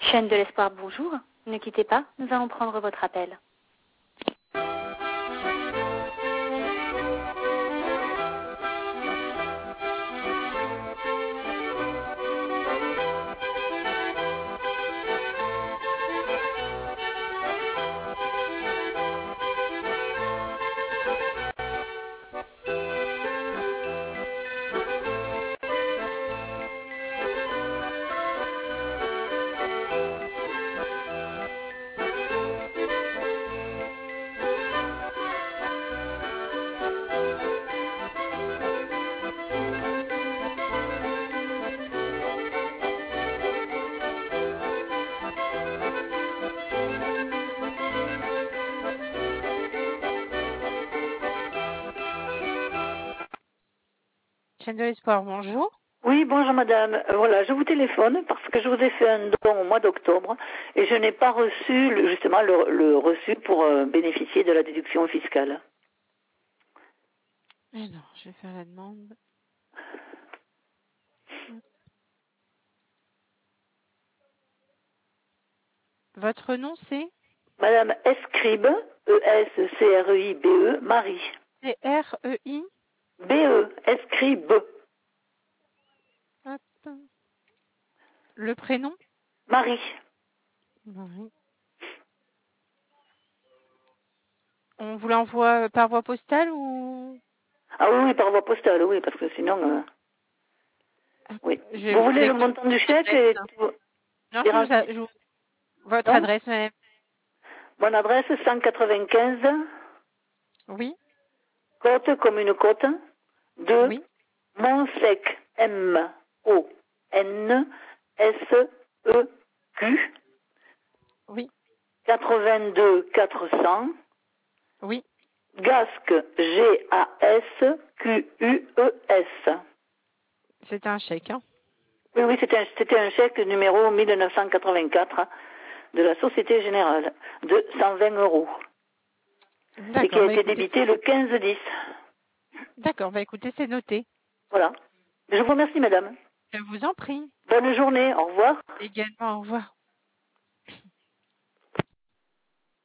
Chaîne de l'espoir, bonjour. Ne quittez pas, nous allons prendre votre appel. Chaîne de l'espoir, bonjour. Oui, bonjour madame. Voilà, je vous téléphone parce que je vous ai fait un don au mois d'octobre et je n'ai pas reçu justement le reçu pour bénéficier de la déduction fiscale. Alors, je vais faire la demande. Votre nom, c'est Madame Escribe, E-S-C-R-E-I-B-E, Marie. C-R-E-I. B-E, Escribe. Hop. Le prénom Marie. Marie. On vous l'envoie par voie postale ou Ah oui, par voie postale, oui, parce que sinon... oui. Vous voulez le montant du chèque et tout... Non, votre non adresse, madame. Mon adresse, 195, Oui. côte comme une côte, de Oui. Montsec, M-O-N-S-E-Q, Oui. 82 400, Oui. Gasque, G-A-S-Q-U-E-S. C'est un chèque, hein. Oui, c'était un chèque numéro 1984 de la Société Générale de 120 €. Et qui a été débité le 15-10. D'accord, écoutez, c'est noté. Voilà. Je vous remercie, madame. Je vous en prie. Bonne journée, au revoir. Également, au revoir.